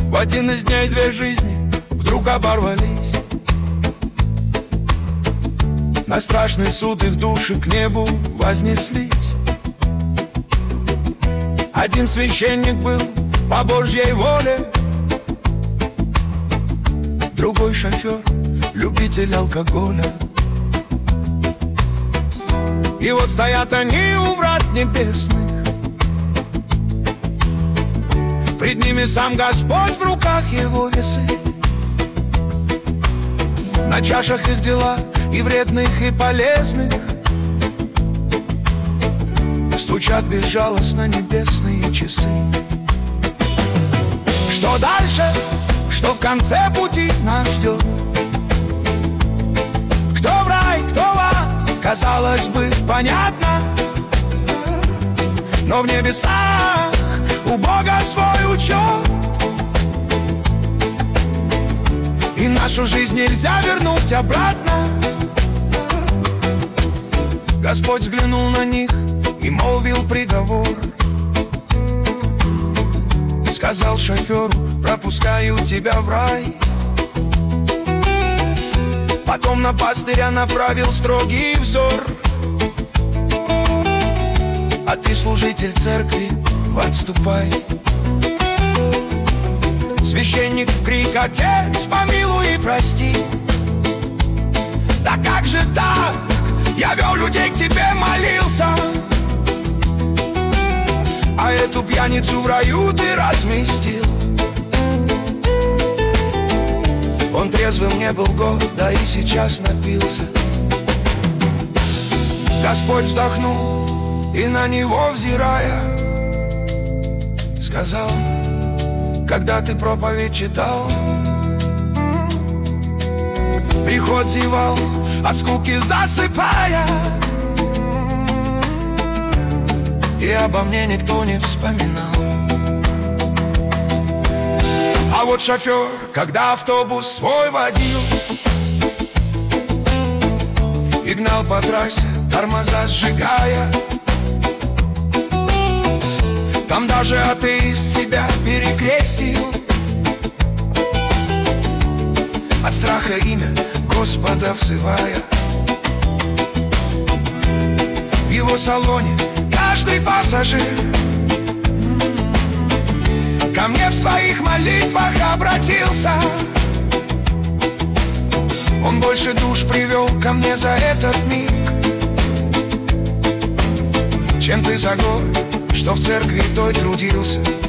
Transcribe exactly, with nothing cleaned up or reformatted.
В один из дней две жизни вдруг оборвались. На страшный суд их души к небу вознеслись. Один священник был по Божьей воле, другой шофер, любитель алкоголя. И вот стоят они у врат небесных. Пред ними сам Господь, в руках его весы. На чашах их дела, и вредных, и полезных. Стучат безжалостно небесные часы. Что дальше, что в конце пути нас ждет? Кто в рай, кто в ад, казалось бы, понятно. Но в небесах у Бога свой учет. И нашу жизнь нельзя вернуть обратно. Господь взглянул на них и молвил приговор. Сказал шоферу: пропускаю тебя в рай. Потом на пастыря направил строгий взор. А ты, служитель церкви, в ад ступай. Священник в крик: отец, помилуй и прости. Да как же так? Я вел людей к тебе, молился. А эту пьяницу в раю ты разместил. Он трезвым не был год, да и сейчас напился. Господь вздохнул и, на него взирая, сказал: когда ты проповедь читал, приход зевал, от скуки засыпая, и обо мне никто не вспоминал. А вот шофер, когда автобус свой водил и гнал по трассе, тормоза сжигая, там даже атеист себя перекрестил, от страха имя Господа взывая. В его салоне каждый пассажир ко мне в своих молитвах обратился. Он больше душ привел ко мне за этот миг, чем ты за год, что в церкви той трудился.